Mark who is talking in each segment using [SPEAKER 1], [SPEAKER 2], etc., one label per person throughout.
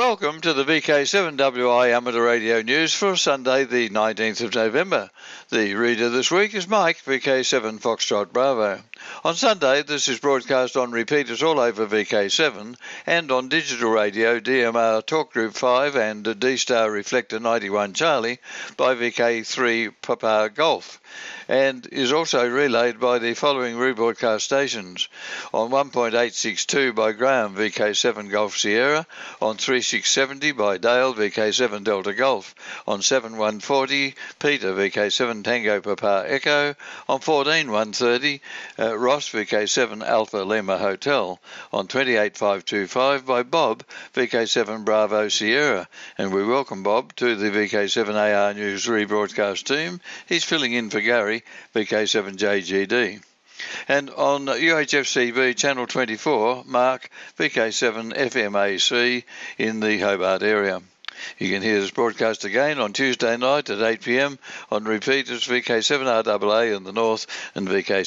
[SPEAKER 1] Welcome to the VK7WI Amateur Radio News for Sunday the 19th of November. The reader this week is Mike, VK7 Foxtrot Bravo. On Sunday this is broadcast on repeaters all over VK7 and on digital radio DMR Talk Group 5 and D-Star Reflector 91 Charlie by VK3 Papa Golf, and is also relayed by the following rebroadcast stations: on 1.862 by Graham VK7 Golf Sierra, on 3670 by Dale VK7 Delta Golf, on 7140 Peter VK7 Tango Papa Echo, on 14130 Ross VK7 Alpha Lima Hotel, on 28525 by Bob VK7 Bravo Sierra, and we welcome Bob to the VK7 AR News rebroadcast team. He's filling in for Gary VK7 JGD. And on UHFCB Channel 24, Mark VK7 FMAC in the Hobart area. You can hear this broadcast again on Tuesday night at 8 p.m. on repeaters VK7RAA in the north and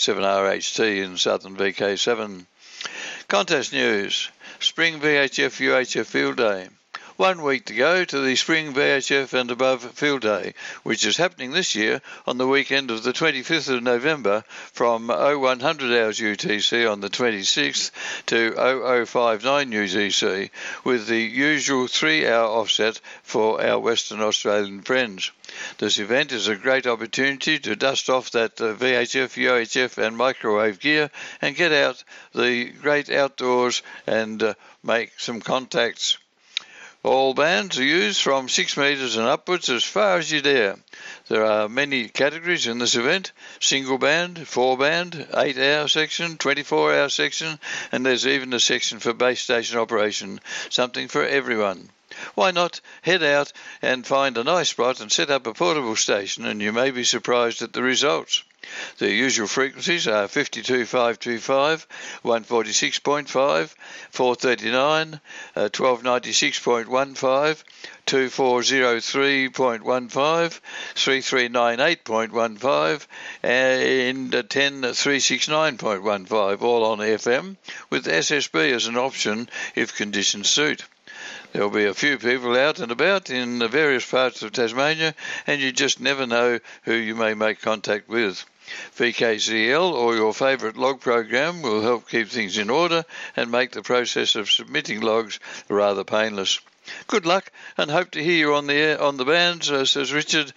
[SPEAKER 1] VK7RHT in southern VK7. Contest news: Spring VHF UHF Field Day. 1 week to go to the Spring VHF and Above Field Day, which is happening this year on the weekend of the 25th of November from 0100 hours UTC on the 26th to 0059 UTC, with the usual 3-hour offset for our Western Australian friends. This event is a great opportunity to dust off that VHF, UHF and microwave gear and get out the great outdoors and make some contacts. All bands are used from 6 metres and upwards as far as you dare. There are many categories in this event: single band, 4-band, 8-hour section, 24-hour section, and there's even a section for base station operation, something for everyone. Why not head out and find a nice spot and set up a portable station, and you may be surprised at the results. The usual frequencies are 52525, 146.5, 439, 1296.15, 2403.15, 3398.15 and 10369.15, all on FM, with SSB as an option if conditions suit. There will be a few people out and about in the various parts of Tasmania, and you just never know who you may make contact with. VKZL or your favourite log program will help keep things in order and make the process of submitting logs rather painless. Good luck, and hope to hear you on the air on the bands, says Richard,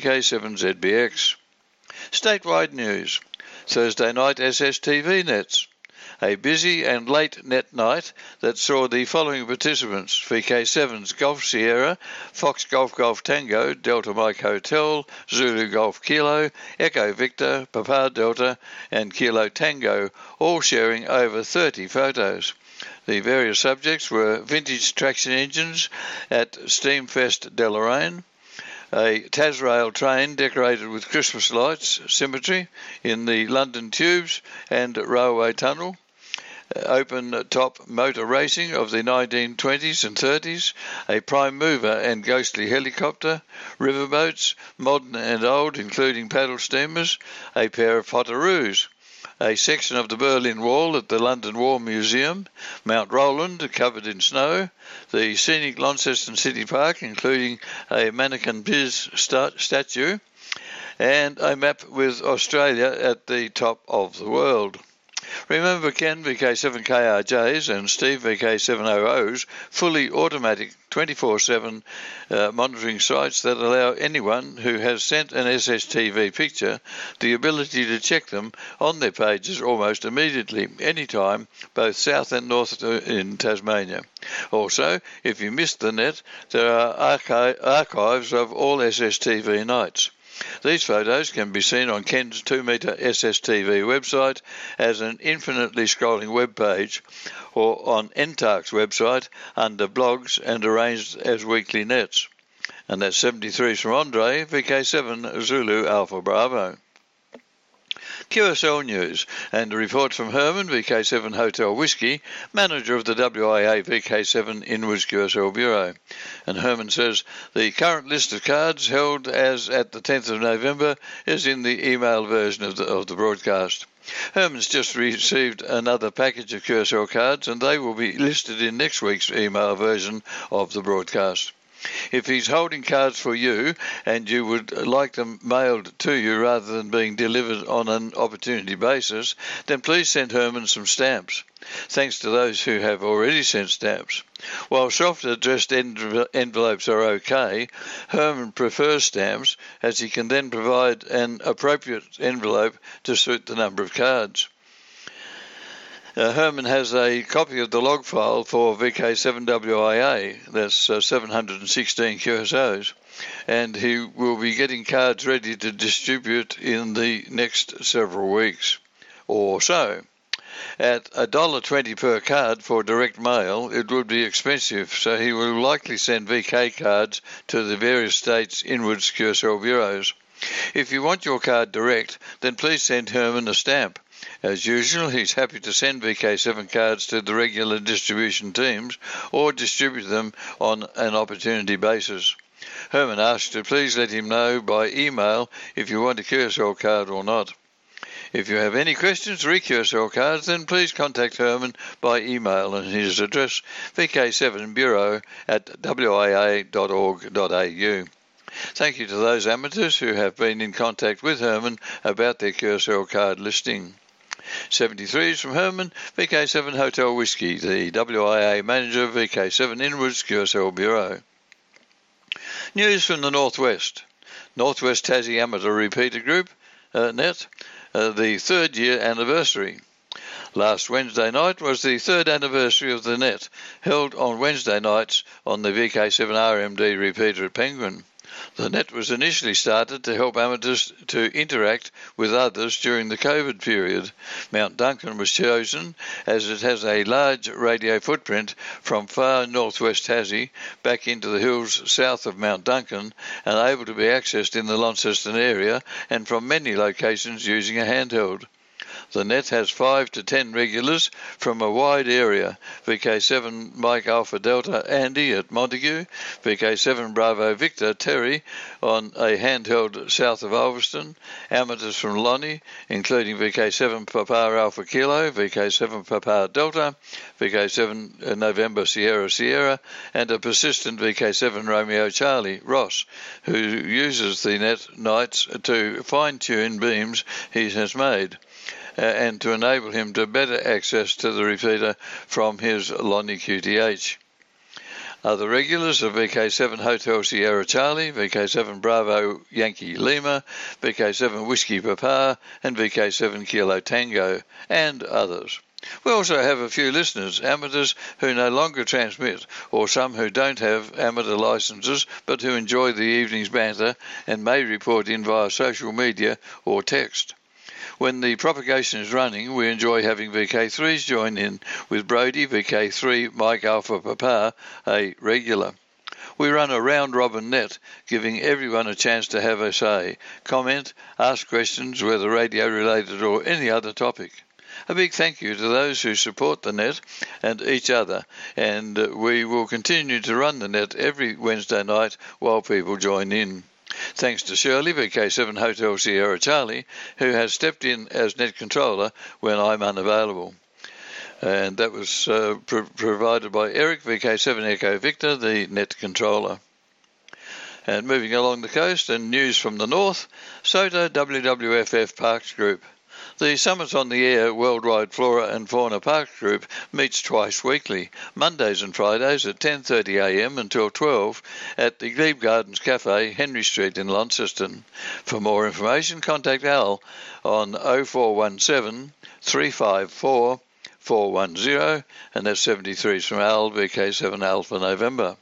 [SPEAKER 1] VK7ZBX. Statewide news: Thursday night SSTV nets. A busy and late net night that saw the following participants: VK7's Golf Sierra, Fox Golf Golf Tango, Delta Mike Hotel, Zulu Golf Kilo, Echo Victor, Papa Delta and Kilo Tango, all sharing over 30 photos. The various subjects were vintage traction engines at Steamfest Deloraine, a Tasrail train decorated with Christmas lights, symmetry in the London Tubes and Railway Tunnel, open-top motor racing of the 1920s and 30s, a prime mover and ghostly helicopter, riverboats, modern and old, including paddle steamers, a pair of potteroos, a section of the Berlin Wall at the London War Museum, Mount Roland covered in snow, the scenic Launceston City Park, including a Mannequin Biz statue, and a map with Australia at the top of the world. Remember Ken VK7KRJs and Steve VK700's fully automatic 24/7 monitoring sites that allow anyone who has sent an SSTV picture the ability to check them on their pages almost immediately, anytime, both south and north in Tasmania. Also, if you missed the net, there are archives of all SSTV nights. These photos can be seen on Ken's 2-metre SSTV website as an infinitely scrolling web page, or on NTARC's website under blogs and arranged as weekly nets. And that's 73 from Andre, VK7 Zulu Alpha Bravo. QSL News, and a report from Herman, VK7 Hotel Whiskey, manager of the WIA VK7 Inwards QSL Bureau. And Herman says the current list of cards held as at the 10th of November is in the email version of the broadcast. Herman's just received another package of Curacao cards, and they will be listed in next week's email version of the broadcast. If he's holding cards for you and you would like them mailed to you rather than being delivered on an opportunity basis, then please send Herman some stamps. Thanks to those who have already sent stamps. While soft-addressed envelopes are okay, Herman prefers stamps, as he can then provide an appropriate envelope to suit the number of cards. Herman has a copy of the log file for VK7WIA, that's 716 QSOs, and he will be getting cards ready to distribute in the next several weeks or so. At $1.20 per card for direct mail, it would be expensive, so he will likely send VK cards to the various states' inwards QSL bureaus. If you want your card direct, then please send Herman a stamp. As usual, he's happy to send VK7 cards to the regular distribution teams or distribute them on an opportunity basis. Herman asks to please let him know by email if you want a QSL card or not. If you have any questions re QSL cards, then please contact Herman by email, and his address vk7bureau@wia.org.au. Thank you to those amateurs who have been in contact with Herman about their QSL card listing. 73s from Herman, VK7 Hotel Whiskey, the WIA manager, VK7 Inwards QSL Bureau. News from the Northwest. Northwest Tassie Amateur Repeater Group, NET, the third year anniversary. Last Wednesday night was the third anniversary of the NET, held on Wednesday nights on the VK7 RMD repeater at Penguin. The NET was initially started to help amateurs to interact with others during the COVID period. Mount Duncan was chosen as it has a large radio footprint from far northwest Tassie back into the hills south of Mount Duncan and able to be accessed in the Launceston area and from many locations using a handheld. The NET has 5 to 10 regulars from a wide area: VK7 Mike Alpha Delta Andy at Montague, VK7 Bravo Victor Terry on a handheld south of Ulverston, amateurs from Lonnie, including VK7 Papa Alpha Kilo, VK7 Papa Delta, VK7 November Sierra Sierra, and a persistent VK7 Romeo Charlie, Ross, who uses the NET nights to fine-tune beams he has made, and to enable him to better access to the repeater from his Lonnie QTH. Other regulars are VK7 Hotel Sierra Charlie, VK7 Bravo Yankee Lima, VK7 Whiskey Papa, and VK7 Kilo Tango, and others. We also have a few listeners, amateurs who no longer transmit, or some who don't have amateur licenses but who enjoy the evening's banter and may report in via social media or text. When the propagation is running, we enjoy having VK3s join in, with Brody, VK3 Mike Alpha Papa, a regular. We run a round-robin net, giving everyone a chance to have a say, comment, ask questions, whether radio-related or any other topic. A big thank you to those who support the net and each other, and we will continue to run the net every Wednesday night while people join in. Thanks to Shirley, VK7 Hotel Sierra Charlie, who has stepped in as net controller when I'm unavailable. And that was provided by Eric, VK7 Echo Victor, the net controller. And moving along the coast, and news from the north, SOTA WWFF Parks Group. The Summits on the Air Worldwide Flora and Fauna Parks Group meets twice weekly, Mondays and Fridays at 10:30 a.m. until 12 at the Glebe Gardens Cafe, Henry Street in Launceston. For more information, contact Al on 0417 354 410, and that's 73s from Al, VK7 Alpha November.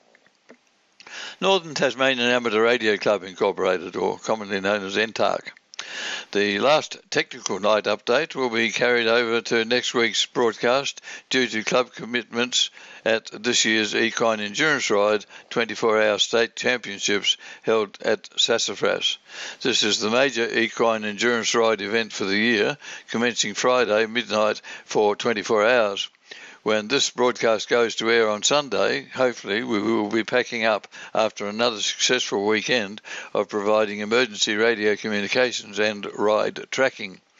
[SPEAKER 1] Northern Tasmanian Amateur Radio Club Incorporated, or commonly known as NTARC. The last technical night update will be carried over to next week's broadcast due to club commitments at this year's Equine Endurance Ride 24-hour state championships held at Sassafras. This is the major Equine Endurance Ride event for the year, commencing Friday midnight for 24 hours. When this broadcast goes to air on Sunday, hopefully we will be packing up after another successful weekend of providing emergency radio communications and ride tracking.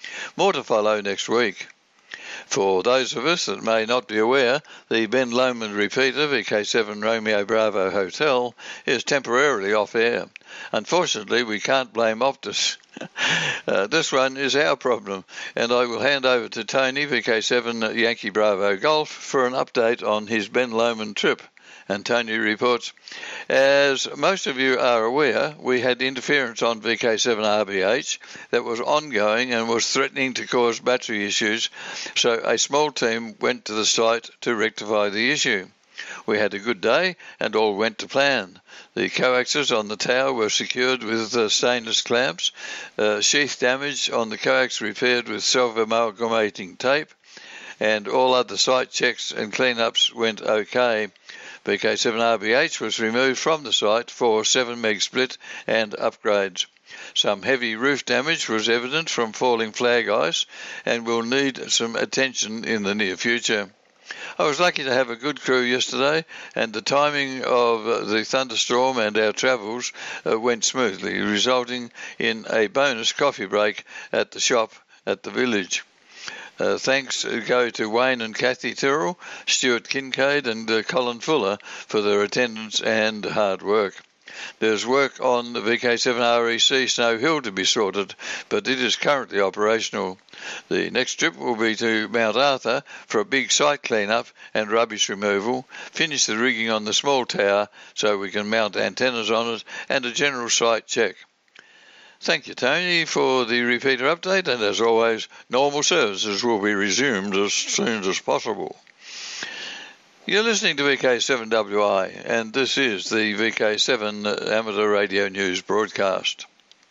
[SPEAKER 1] More to follow next week. For those of us that may not be aware, the Ben Lomond repeater, VK7 Romeo Bravo Hotel, is temporarily off air. Unfortunately, we can't blame Optus. This one is our problem, and I will hand over to Tony, VK7 Yankee Bravo Golf, for an update on his Ben Lomond trip. And Tony reports, as most of you are aware, we had interference on VK7RBH that was ongoing and was threatening to cause battery issues, so a small team went to the site to rectify the issue. We had a good day and all went to plan. The coaxes on the tower were secured with stainless clamps, sheath damage on the coax repaired with self-amalgamating tape, and all other site checks and cleanups went okay. VK7RBH was removed from the site for 7 meg split and upgrades. Some heavy roof damage was evident from falling flag ice and will need some attention in the near future. I was lucky to have a good crew yesterday, and the timing of the thunderstorm and our travels went smoothly, resulting in a bonus coffee break at the shop at the village. Thanks go to Wayne and Kathy Tyrrell, Stuart Kincaid and Colin Fuller for their attendance and hard work. There's work on the VK7REC Snow Hill to be sorted, but it is currently operational. The next trip will be to Mount Arthur for a big site clean-up and rubbish removal, finish the rigging on the small tower so we can mount antennas on it, and a general site check. Thank you, Tony, for the repeater update, and as always, normal services will be resumed as soon as possible. You're listening to VK7WI, and this is the VK7 Amateur Radio News broadcast.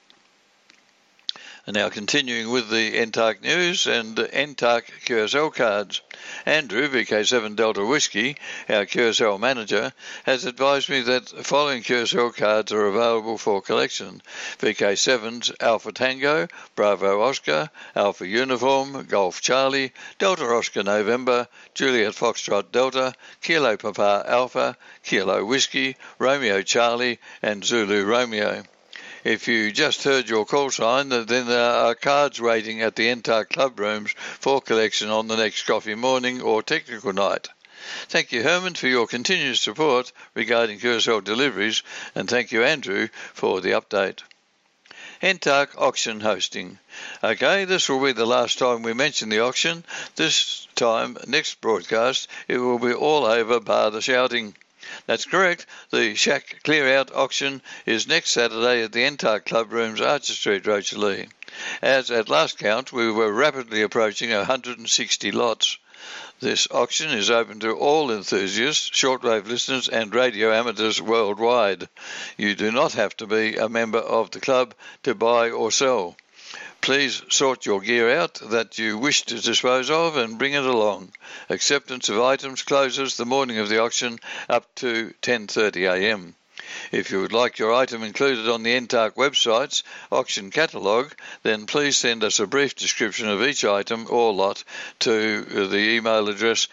[SPEAKER 1] And now continuing with the NTARC news and NTARC QSL cards. Andrew, VK7 Delta Whiskey, our QSL manager, has advised me that the following QSL cards are available for collection. VK7's Alpha Tango, Bravo Oscar, Alpha Uniform, Golf Charlie, Delta Oscar November, Juliet Foxtrot Delta, Kilo Papa Alpha, Kilo Whiskey, Romeo Charlie, and Zulu Romeo. If you just heard your call sign, then there are cards waiting at the NTARC club rooms for collection on the next coffee morning or technical night. Thank you, Herman, for your continued support regarding QSL deliveries, and thank you, Andrew, for the update. NTARC auction hosting. Okay, this will be the last time we mention the auction. This time, next broadcast, it will be all over bar the shouting. That's correct. The Shack Clear-Out auction is next Saturday at the NTARC Club Rooms, Archer Street, Rochelle. As at last count, we were rapidly approaching 160 lots. This auction is open to all enthusiasts, shortwave listeners and radio amateurs worldwide. You do not have to be a member of the club to buy or sell. Please sort your gear out that you wish to dispose of and bring it along. Acceptance of items closes the morning of the auction up to 10:30 a.m. If you would like your item included on the NTARC website's auction catalogue, then please send us a brief description of each item or lot to the email address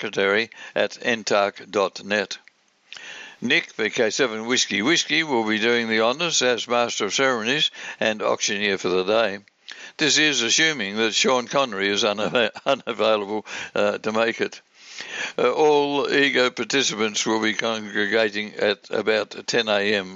[SPEAKER 1] secretary@ntarc.net. Nick, VK7 Whiskey, will be doing the honours as Master of Ceremonies and auctioneer for the day. This is assuming that Sean Connery is unavailable to make it. All EGO participants will be congregating at about 10 a.m.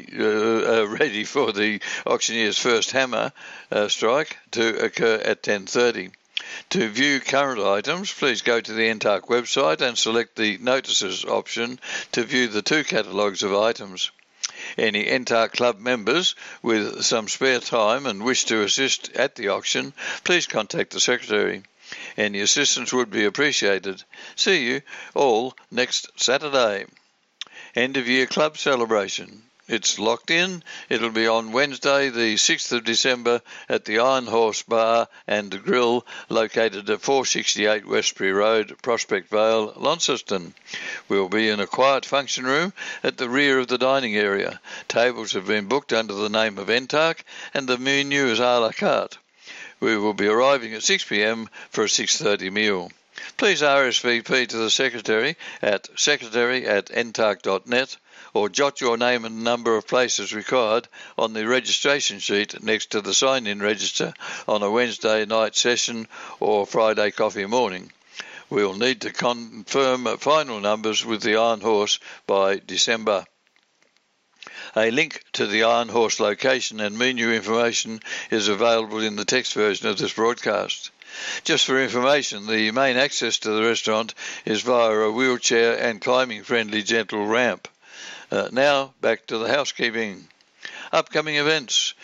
[SPEAKER 1] Ready for the auctioneer's first hammer strike to occur at 10:30. To view current items, please go to the NTARC website and select the Notices option to view the two catalogues of items. Any NTARC club members with some spare time and wish to assist at the auction, please contact the Secretary. Any assistance would be appreciated. See you all next Saturday. End of year club celebration. It's locked in. It'll be on Wednesday, the 6th of December at the Iron Horse Bar and Grill located at 468 Westbury Road, Prospect Vale, Launceston. We'll be in a quiet function room at the rear of the dining area. Tables have been booked under the name of NTARC and the menu is a la carte. We will be arriving at 6 p.m. for a 6:30 meal. Please RSVP to the Secretary at secretary@ntarc.net or jot your name and number of places required on the registration sheet next to the sign-in register on a Wednesday night session or Friday coffee morning. We'll need to confirm final numbers with the Iron Horse by December. A link to the Iron Horse location and menu information is available in the text version of this broadcast. Just for information, the main access to the restaurant is via a wheelchair and climbing-friendly gentle ramp. Now, back to the housekeeping. Upcoming events.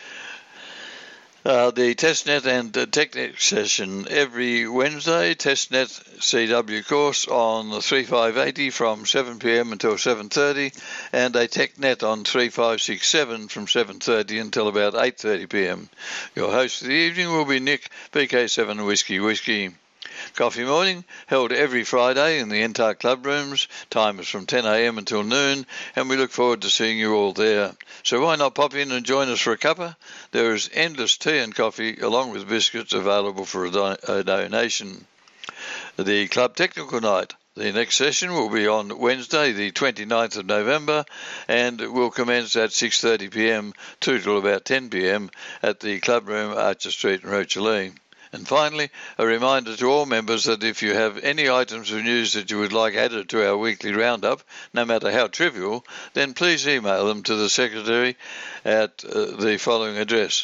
[SPEAKER 1] The TestNet and TechNet session every Wednesday, TestNet CW course on 3580 from 7pm until 7:30, and a TechNet on 3567 from 7:30 until about 8:30pm. Your host for the evening will be Nick, VK7 Whiskey. Coffee morning, held every Friday in the NTARC club rooms. Time is from 10am until noon, and we look forward to seeing you all there. So why not pop in and join us for a cuppa? There is endless tea and coffee, along with biscuits, available for a donation. The club technical night. The next session will be on Wednesday, the 29th of November, and will commence at 6:30pm through till about 10pm at the club room, Archer Street in Rochalee. And finally, a reminder to all members that if you have any items of news that you would like added to our weekly roundup, no matter how trivial, then please email them to the Secretary at the following address,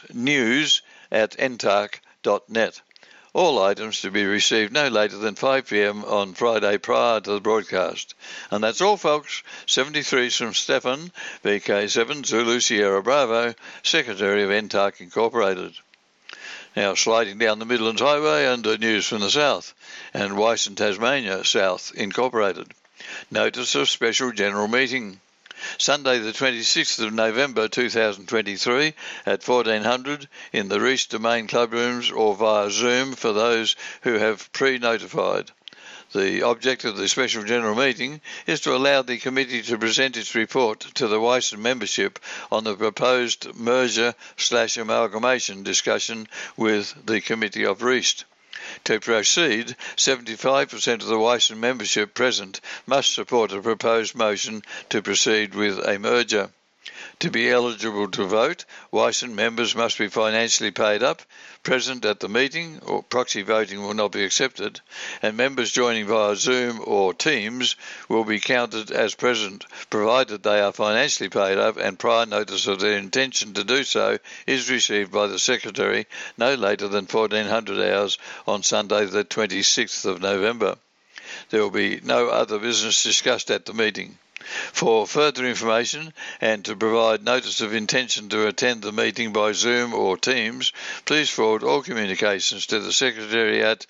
[SPEAKER 1] news@ntarc.net. All items to be received no later than 5pm on Friday prior to the broadcast. And that's all, folks. 73's from Stefan, VK7 Zulu Sierra Bravo, Secretary of NTARC Incorporated. Now sliding down the Midlands Highway under news from the south, and Wyson Tasmania South Incorporated. Notice of special general meeting. Sunday the 26th of November 2023 at 1400 in the Reese Domain Club Rooms or via Zoom for those who have pre-notified. The object of the special general meeting is to allow the committee to present its report to the Wyson membership on the proposed merger/amalgamation discussion with the Committee of Reest. To proceed, 75% of the Wyson membership present must support a proposed motion to proceed with a merger. To be eligible to vote, Wyson members must be financially paid up, present at the meeting, or proxy voting will not be accepted, and members joining via Zoom or Teams will be counted as present, provided they are financially paid up and prior notice of their intention to do so is received by the Secretary no later than 1400 hours on Sunday the 26th of November. There will be no other business discussed at the meeting. For further information and to provide notice of intention to attend the meeting by Zoom or Teams, please forward all communications to the Secretary at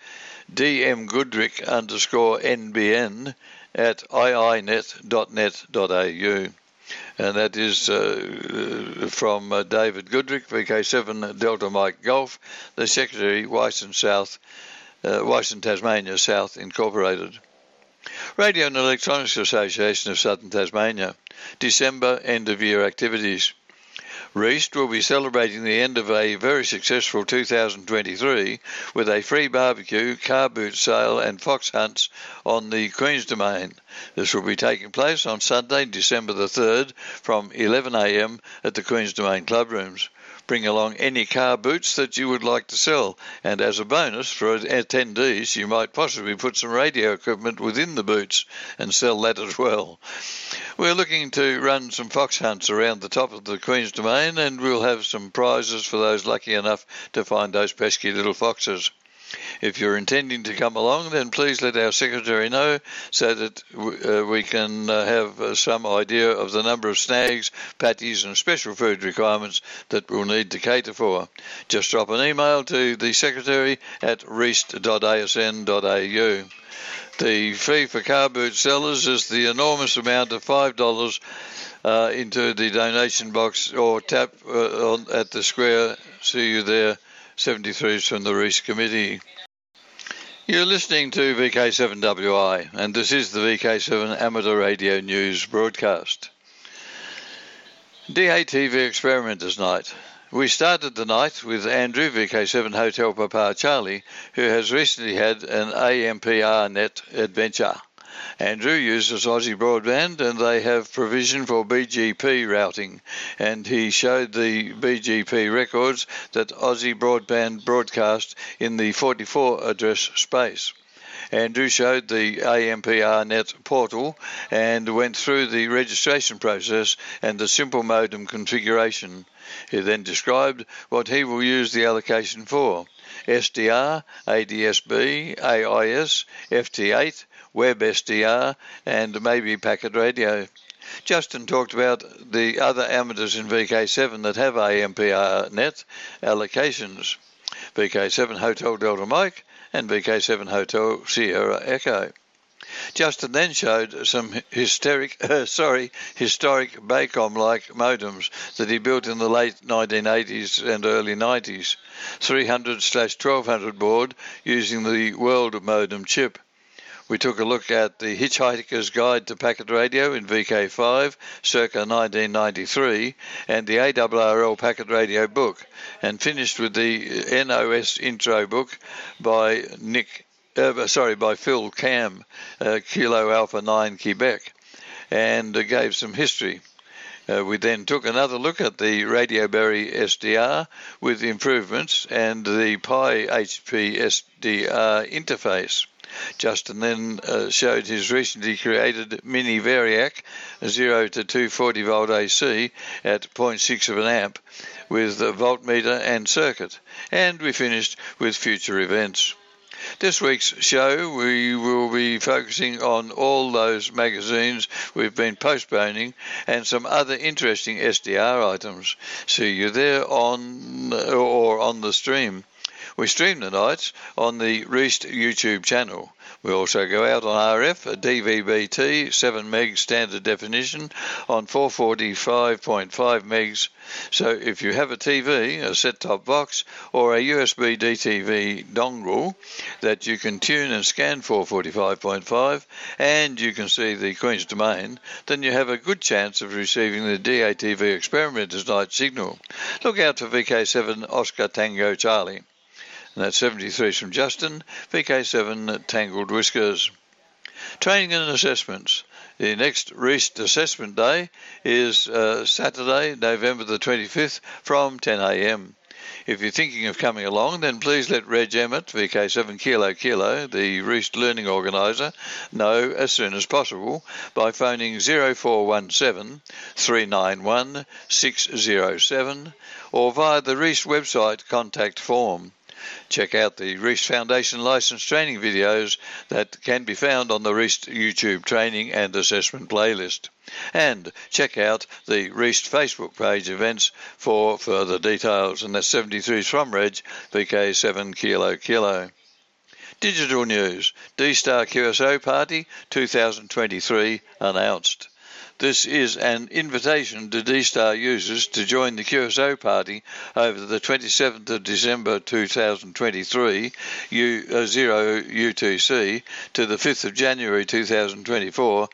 [SPEAKER 1] dmgoodrick_NBN at iinet.net.au. And that is from David Goodrick, VK7 Delta Mike Golf, the Secretary, Wyson Tasmania South Incorporated. Radio and Electronics Association of Southern Tasmania, December end-of-year activities. Reest will be celebrating the end of a very successful 2023 with a free barbecue, car boot sale and fox hunts on the Queen's Domain. This will be taking place on Sunday, December the 3rd from 11am at the Queen's Domain Club Rooms. Bring along any car boots that you would like to sell, and as a bonus for attendees, you might possibly put some radio equipment within the boots and sell that as well. We're looking to run some fox hunts around the top of the Queen's Domain, and we'll have some prizes for those lucky enough to find those pesky little foxes. If you're intending to come along, then please let our Secretary know so that we can have some idea of the number of snags, patties and special food requirements that we'll need to cater for. Just drop an email to the Secretary at reest.asn.au. The fee for car boot sellers is the enormous amount of $5 into the donation box or tap at the square. See you there. 73's from the Reese Committee. You're listening to VK7WI, and this is the VK7 Amateur Radio News broadcast. DATV Experimenters Night. We started the night with Andrew, VK7 Hotel Papa Charlie, who has recently had an AMPR net adventure. Andrew uses Aussie Broadband and they have provision for BGP routing, and he showed the BGP records that Aussie Broadband broadcast in the 44 address space. Andrew showed the AMPR net portal and went through the registration process and the simple modem configuration. He then described what he will use the allocation for: SDR, ADSB, AIS, FT8, WebSDR, and maybe packet radio. Justin talked about the other amateurs in VK7 that have AMPR net allocations: VK7 Hotel Delta Mike and VK7 Hotel Sierra Echo. Justin then showed some historic Baycom-like modems that he built in the late 1980s and early 90s, 300/1200 board using the World Modem chip. We took a look at the Hitchhiker's Guide to Packet Radio in VK5 circa 1993 and the ARRL Packet Radio book, and finished with the NOS intro book by Phil Cam, Kilo Alpha 9 Quebec, and gave some history. We then took another look at the Radioberry SDR with improvements and the Pi HP SDR interface. Justin then showed his recently created mini Variac 0 to 240 volt AC at 0.6 of an amp with a voltmeter and circuit, and we finished with future events. This week's show we will be focusing on all those magazines we've been postponing and some other interesting SDR items. See you there on the stream. We stream the nights on the Reist YouTube channel. We also go out on RF, a DVB-T, 7 meg standard definition on 445.5 megs. So if you have a TV, a set-top box, or a USB DTV dongle that you can tune and scan 445.5, and you can see the Queen's Domain, then you have a good chance of receiving the DATV Experimenter's night signal. Look out for VK7 Oscar Tango Charlie. And that's 73 from Justin, VK7 Tangled Whiskers. Training and assessments. The next Reist Assessment Day is Saturday, November the 25th from 10 a.m. If you're thinking of coming along, then please let Reg Emmett, VK7 Kilo, the Reist Learning Organiser, know as soon as possible by phoning 0417 391 607 or via the Reist website contact form. Check out the Reist Foundation Licence Training videos that can be found on the Reist YouTube Training and Assessment playlist. And check out the Reist Facebook page events for further details. And that's 73 from Reg, VK7 Kilo. Digital news. D-Star QSO Party 2023 announced. This is an invitation to D-Star users to join the QSO party over the 27th of December 2023 0 UTC to the 5th of January 2024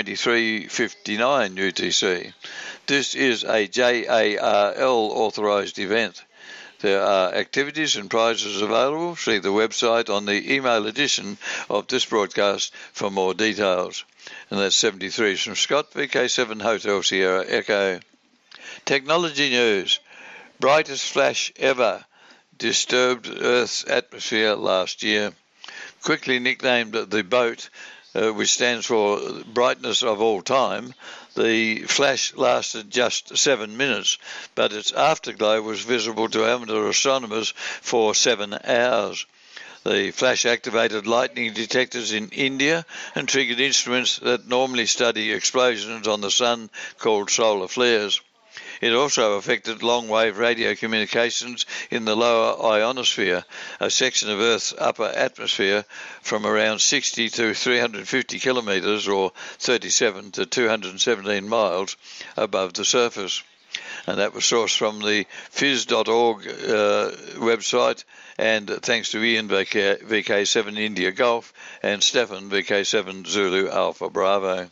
[SPEAKER 1] 23:59 UTC. This is a JARL authorised event. There are activities and prizes available. See the website on the email edition of this broadcast for more details. And that's 73 from Scott, VK7 Hotel Sierra Echo. Technology news. Brightest flash ever disturbed Earth's atmosphere last year. Quickly nicknamed the BOAT, which stands for brightness of all time, the flash lasted just 7 minutes, but its afterglow was visible to amateur astronomers for 7 hours. The flash activated lightning detectors in India and triggered instruments that normally study explosions on the sun called solar flares. It also affected long-wave radio communications in the lower ionosphere, a section of Earth's upper atmosphere from around 60 to 350 kilometres or 37 to 217 miles above the surface. And that was sourced from the phys.org website, and thanks to Ian VK7 India Golf and Stefan VK7 Zulu Alpha Bravo.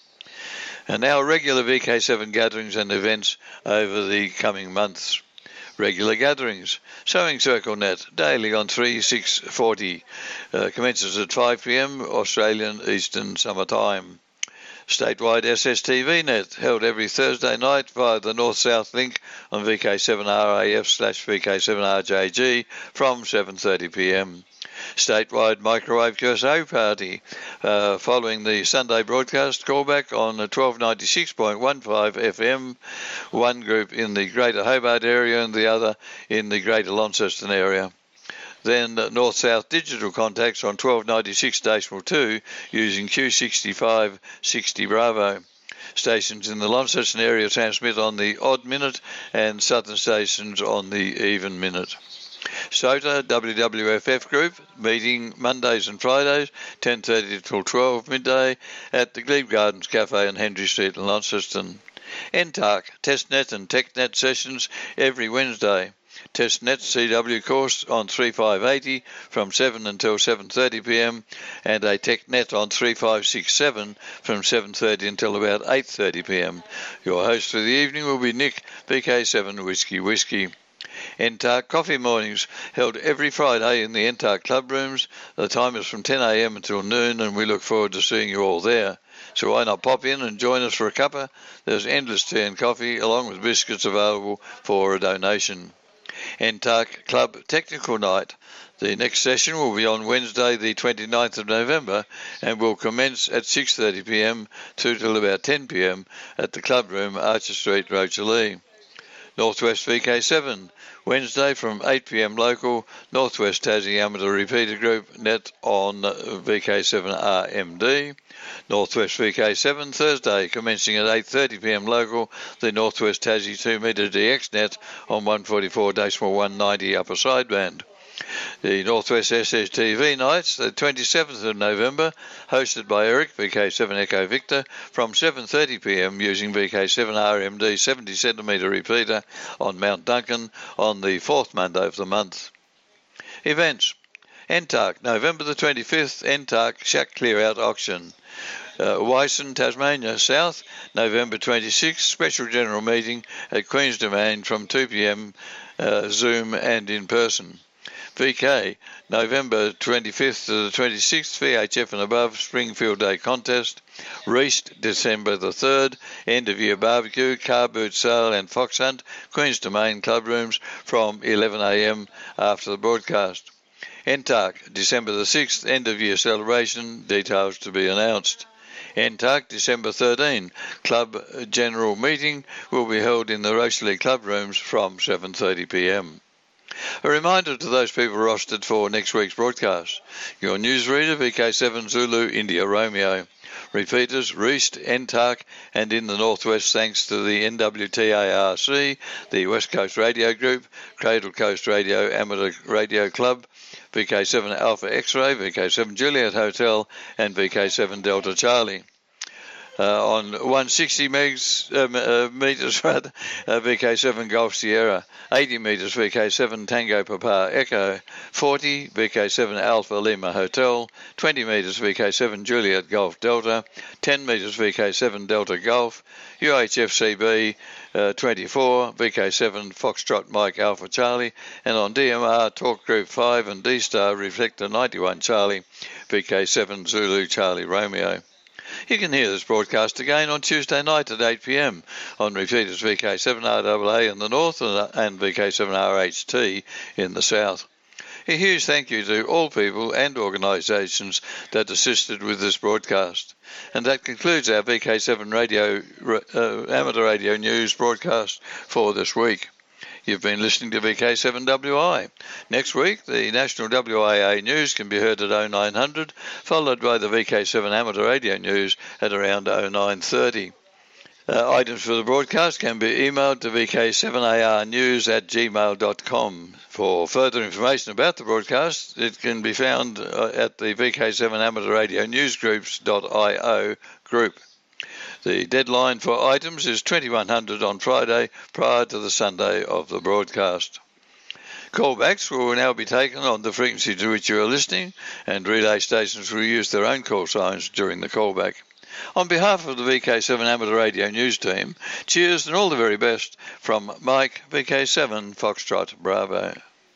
[SPEAKER 1] And now regular VK7 gatherings and events over the coming months. Regular gatherings. Sewing Circle Net, daily on 3/6/40. Commences at 5 p.m. Australian Eastern Summer Time. Statewide SSTV Net, held every Thursday night via the North-South link on VK7RAF/VK7RJG from 7:30 p.m. Statewide Microwave QSO Party, following the Sunday broadcast callback on 1296.15 FM, one group in the Greater Hobart area and the other in the Greater Launceston area. Then North-South digital contacts on 1296.2 using Q65 60 Bravo. Stations in the Launceston area transmit on the odd minute and southern stations on the even minute. SOTA WWFF group meeting Mondays and Fridays 10:30 till 12 midday at the Glebe Gardens Cafe on Henry Street in Launceston. NTARC TestNet and TechNet sessions every Wednesday. TestNet CW course on 3580 from 7 until 7:30 p.m. and a TechNet on 3567 from 7:30 until about 8:30 p.m. Your host for the evening will be Nick, VK7 Whiskey. NTARC Coffee Mornings, held every Friday in the NTARC Club Rooms. The time is from 10 a.m. until noon, and we look forward to seeing you all there. So why not pop in and join us for a cuppa? There's endless tea and coffee, along with biscuits available for a donation. NTARC Club Technical Night. The next session will be on Wednesday the 29th of November and will commence at 6:30 p.m. through till about 10 p.m. at the Club Room, Archer Street, Rochalee. Northwest VK7, Wednesday from 8 p.m. local, Northwest Tassie Amateur Repeater Group net on VK7RMD. Northwest VK7, Thursday, commencing at 8:30 p.m. local, the Northwest Tassie 2-metre DX net on 144.190 upper sideband. The Northwest SSTV nights, the 27th of November, hosted by Eric, VK7 Echo Victor, from 7:30 p.m. using VK7RMD 70cm repeater on Mount Duncan on the 4th Monday of the month. Events. NTARC, November the 25th, NTARC Shack Clear-Out Auction. Wyson, Tasmania South, November 26th, Special General Meeting at Queen's Domain from 2 p.m. Zoom and in person. VK, November 25th to the 26th, VHF and above, Springfield Day Contest. Reist, December the 3rd, End of Year Barbecue, Car Boot Sale and Fox Hunt, Queen's Domain Club Rooms from 11 a.m. after the broadcast. NTARC, December the 6th, End of Year Celebration, details to be announced. NTARC, December 13, Club General Meeting will be held in the Rochalee Club Rooms from 7:30 p.m. A reminder to those people rostered for next week's broadcast. Your newsreader, VK7 Zulu India Romeo. Repeaters, Reist, NTARC, and in the Northwest thanks to the NWTARC, the West Coast Radio Group, Cradle Coast Radio Amateur Radio Club, VK7 Alpha X-Ray, VK7 Juliet Hotel, and VK7 Delta Charlie. On 160 metres, VK7 Golf Sierra, 80 metres VK7 Tango Papa Echo, 40 VK7 Alpha Lima Hotel, 20 metres VK7 Juliet Golf Delta, 10 metres VK7 Delta Golf, UHFCB 24 VK7 Foxtrot Mike Alpha Charlie, and on DMR Talk Group 5 and D-Star Reflector 91 Charlie, VK7 Zulu Charlie Romeo. You can hear this broadcast again on Tuesday night at 8 p.m. on repeaters VK7RAA in the north and VK7RHT in the south. A huge thank you to all people and organisations that assisted with this broadcast. And that concludes our VK7 amateur radio news broadcast for this week. You've been listening to VK7WI. Next week, the National WIA news can be heard at 0900, followed by the VK7 Amateur Radio News at around 0930. Items for the broadcast can be emailed to vk7arnews@gmail.com. For further information about the broadcast, it can be found at the VK7 Amateur Radio Newsgroups.io group. The deadline for items is 2100 on Friday prior to the Sunday of the broadcast. Callbacks will now be taken on the frequency to which you are listening, and relay stations will use their own call signs during the callback. On behalf of the VK7 Amateur Radio News team, cheers and all the very best from Mike, VK7 Foxtrot Bravo.